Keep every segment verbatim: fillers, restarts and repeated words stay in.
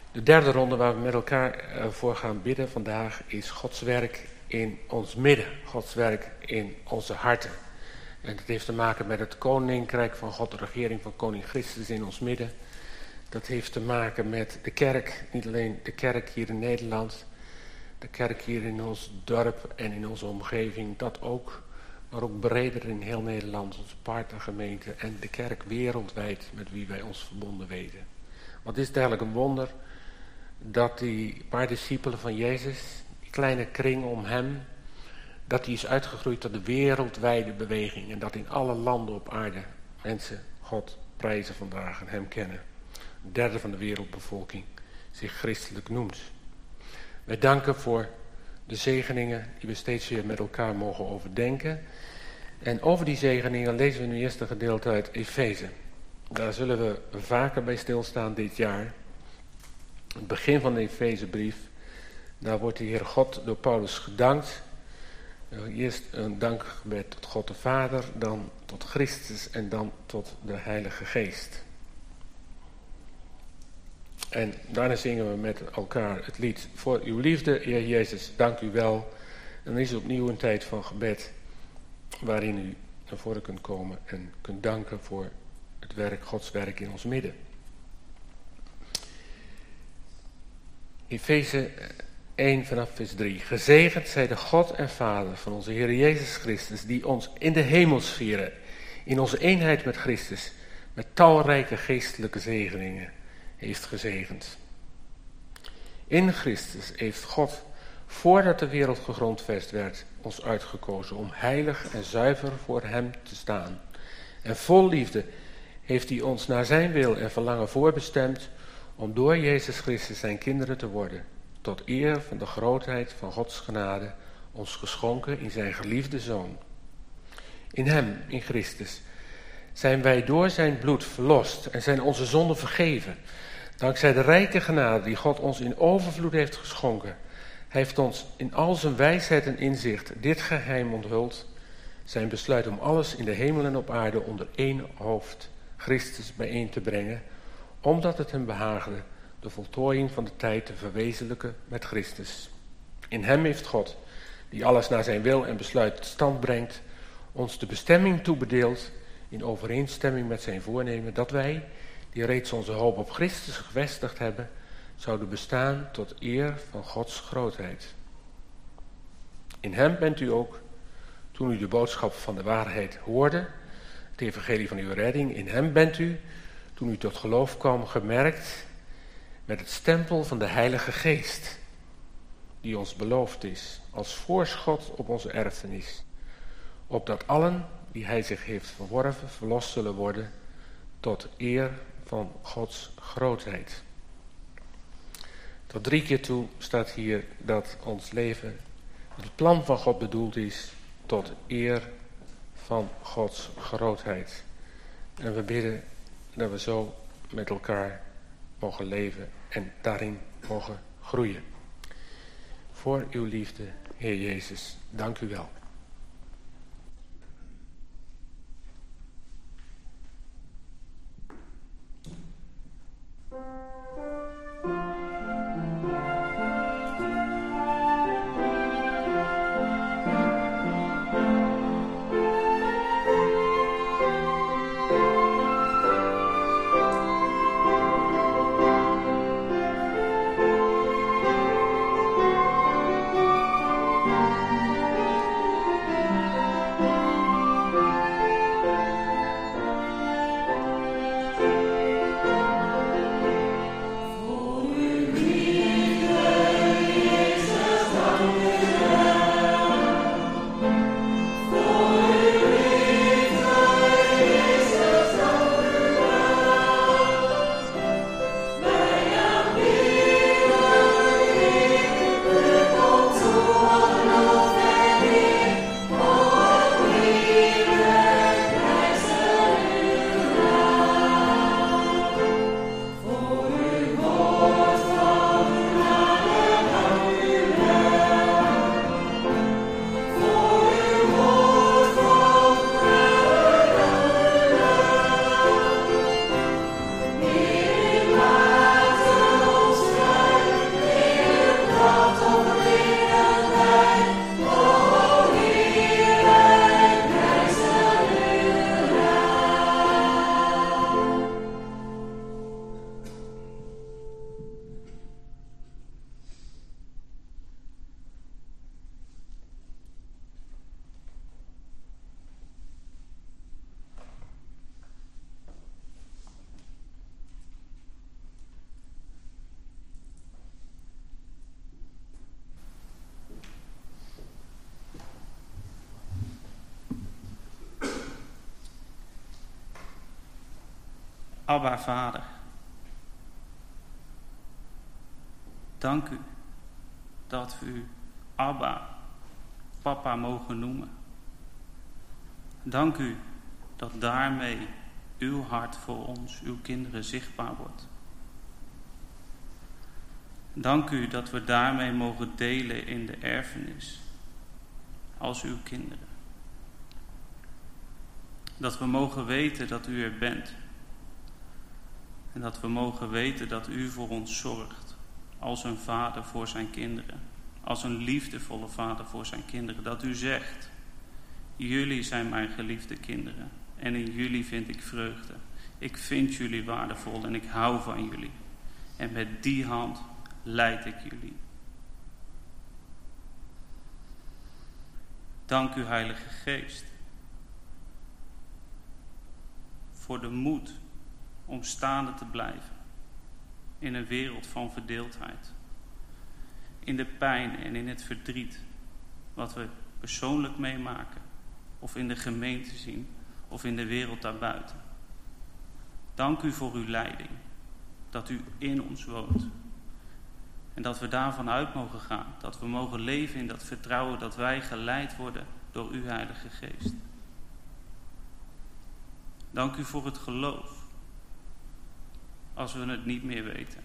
De derde ronde waar we met elkaar voor gaan bidden vandaag is Gods werk in ons midden. Gods werk in onze harten. En dat heeft te maken met het koninkrijk van God, de regering van koning Christus in ons midden. Dat heeft te maken met de kerk, niet alleen de kerk hier in Nederland, de kerk hier in ons dorp en in onze omgeving, dat ook, maar ook breder in heel Nederland, onze partnergemeente en de kerk wereldwijd met wie wij ons verbonden weten. Wat is het eigenlijk een wonder dat die paar discipelen van Jezus, die kleine kring om hem, dat die is uitgegroeid tot de wereldwijde beweging en dat in alle landen op aarde mensen God prijzen vandaag en hem kennen. Een derde van de wereldbevolking zich christelijk noemt. Wij danken voor de zegeningen die we steeds weer met elkaar mogen overdenken. En over die zegeningen lezen we nu eerst een gedeelte uit Efeze. Daar zullen we vaker bij stilstaan dit jaar. Het begin van de Efezebrief, daar wordt de Heer God door Paulus gedankt. Eerst een dankgebed tot God de Vader, dan tot Christus en dan tot de Heilige Geest. En daarna zingen we met elkaar het lied Voor uw liefde, Heer Jezus, dank u wel. En dan is het opnieuw een tijd van gebed waarin u naar voren kunt komen en kunt danken voor het werk, Gods werk in ons midden. Efeze één vanaf vers drie. Gezegend zij de God en Vader van onze Heer Jezus Christus, die ons in de hemelsferen, in onze eenheid met Christus, met talrijke geestelijke zegeningen heeft gezegend. In Christus heeft God, voordat de wereld gegrondvest werd, ons uitgekozen om heilig en zuiver voor hem te staan. En vol liefde heeft hij ons naar zijn wil en verlangen voorbestemd om door Jezus Christus zijn kinderen te worden, tot eer van de grootheid van Gods genade, ons geschonken in zijn geliefde Zoon. In hem, in Christus, zijn wij door zijn bloed verlost en zijn onze zonden vergeven. Dankzij de rijke genade die God ons in overvloed heeft geschonken. Hij heeft ons in al zijn wijsheid en inzicht dit geheim onthuld. Zijn besluit om alles in de hemel en op aarde onder één hoofd, Christus, bijeen te brengen, omdat het hem behaagde de voltooiing van de tijd te verwezenlijken met Christus. In hem heeft God, die alles naar zijn wil en besluit tot stand brengt, ons de bestemming toebedeeld in overeenstemming met zijn voornemen, dat wij, die reeds onze hoop op Christus gevestigd hebben, zouden bestaan tot eer van Gods grootheid. In hem bent u ook, toen u de boodschap van de waarheid hoorde, het evangelie van uw redding, in hem bent u, toen u tot geloof kwam, gemerkt met het stempel van de Heilige Geest, die ons beloofd is als voorschot op onze erfenis, opdat allen die hij zich heeft verworven verlost zullen worden tot eer van Gods grootheid. Tot drie keer toe staat hier dat ons leven, het plan van God bedoeld is tot eer van Gods grootheid. En we bidden dat we zo met elkaar mogen leven en daarin mogen groeien. Voor uw liefde, Heer Jezus, dank u wel. Abba, Vader. Dank u dat we u Abba, Papa mogen noemen. Dank u dat daarmee uw hart voor ons, uw kinderen, zichtbaar wordt. Dank u dat we daarmee mogen delen in de erfenis als uw kinderen. Dat we mogen weten dat u er bent. En dat we mogen weten dat u voor ons zorgt als een vader voor zijn kinderen. Als een liefdevolle vader voor zijn kinderen. Dat u zegt, jullie zijn mijn geliefde kinderen en in jullie vind ik vreugde. Ik vind jullie waardevol en ik hou van jullie. En met die hand leid ik jullie. Dank u, Heilige Geest, voor de moed om staande te blijven in een wereld van verdeeldheid. In de pijn en in het verdriet wat we persoonlijk meemaken of in de gemeente zien of in de wereld daarbuiten. Dank u voor uw leiding, dat u in ons woont. En dat we daarvan uit mogen gaan, dat we mogen leven in dat vertrouwen dat wij geleid worden door uw Heilige Geest. Dank u voor het geloof, als we het niet meer weten.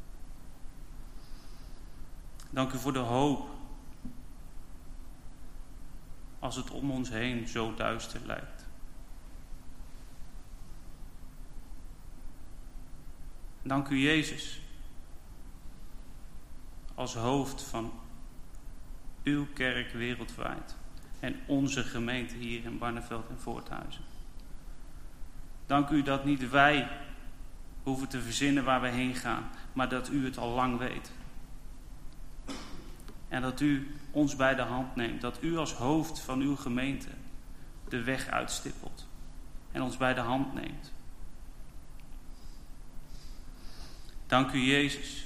Dank u voor de hoop, als het om ons heen zo duister lijkt. Dank u, Jezus, als hoofd van uw kerk wereldwijd en onze gemeente hier in Barneveld en Voorthuizen. Dank u dat niet wij hoeven te verzinnen waar we heen gaan, maar dat u het al lang weet. En dat u ons bij de hand neemt, dat u als hoofd van uw gemeente de weg uitstippelt en ons bij de hand neemt. Dank u, Jezus,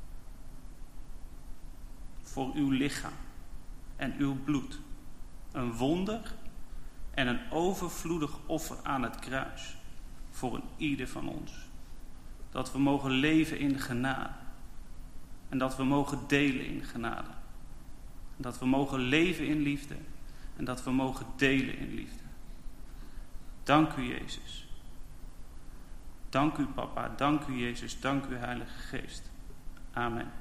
voor uw lichaam en uw bloed. Een wonder en een overvloedig offer aan het kruis voor een ieder van ons. Dat we mogen leven in genade. En dat we mogen delen in genade. En dat we mogen leven in liefde. En dat we mogen delen in liefde. Dank u, Jezus. Dank u, Papa. Dank u, Jezus. Dank u, Heilige Geest. Amen.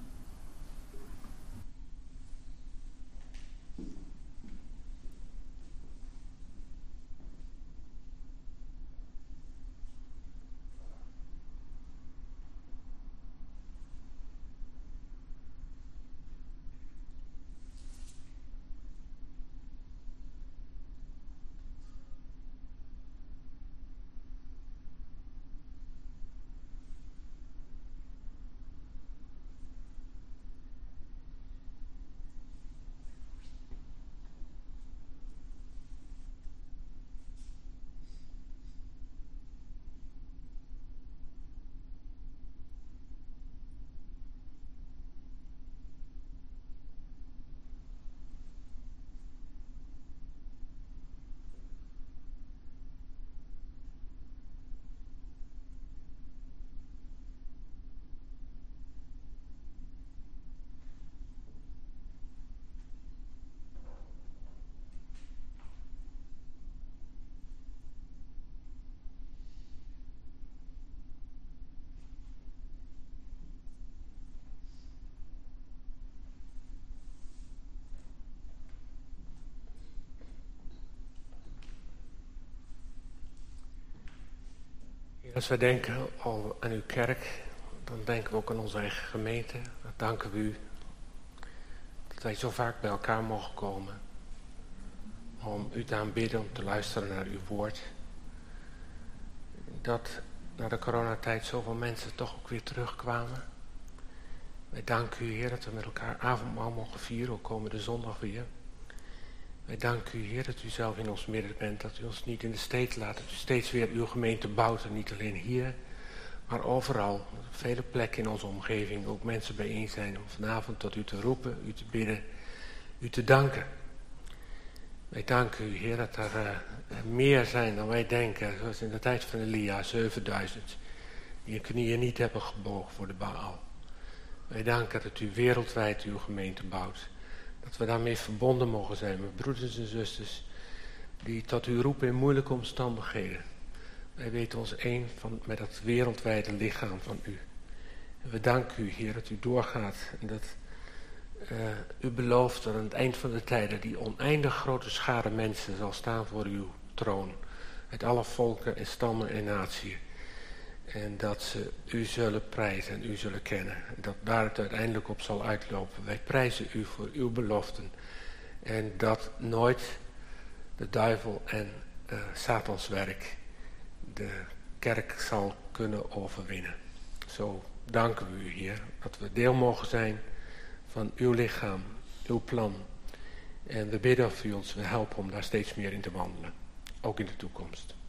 Als wij denken aan uw kerk, dan denken we ook aan onze eigen gemeente. Dan danken we u dat wij zo vaak bij elkaar mogen komen. Om u te aanbidden, om te luisteren naar uw woord. Dat na de coronatijd zoveel mensen toch ook weer terugkwamen. Wij danken u, Heer, dat we met elkaar avondmaal mogen vieren, ook komende zondag weer. Wij danken u, Heer, dat u zelf in ons midden bent, dat u ons niet in de steek laat, dat u steeds weer uw gemeente bouwt, en niet alleen hier, maar overal, op vele plekken in onze omgeving, ook mensen bijeen zijn om vanavond tot u te roepen, u te bidden, u te danken. Wij danken u, Heer, dat er uh, meer zijn dan wij denken. Zoals in de tijd van Elia, zevenduizend. Die hun knieën niet hebben gebogen voor de Baal. Wij danken dat u wereldwijd uw gemeente bouwt. Dat we daarmee verbonden mogen zijn met broeders en zusters die tot u roepen in moeilijke omstandigheden. Wij weten ons één van, met dat wereldwijde lichaam van u. En we danken u, Heer, dat u doorgaat en dat uh, u belooft dat aan het eind van de tijden die oneindig grote schare mensen zal staan voor uw troon. Uit alle volken en stammen en naties. En dat ze u zullen prijzen en u zullen kennen. En dat daar het uiteindelijk op zal uitlopen. Wij prijzen u voor uw beloften. En dat nooit de duivel en uh, Satans werk de kerk zal kunnen overwinnen. Zo danken we u, Heer, dat we deel mogen zijn van uw lichaam, uw plan. En we bidden of u ons wil helpen om daar steeds meer in te wandelen. Ook in de toekomst.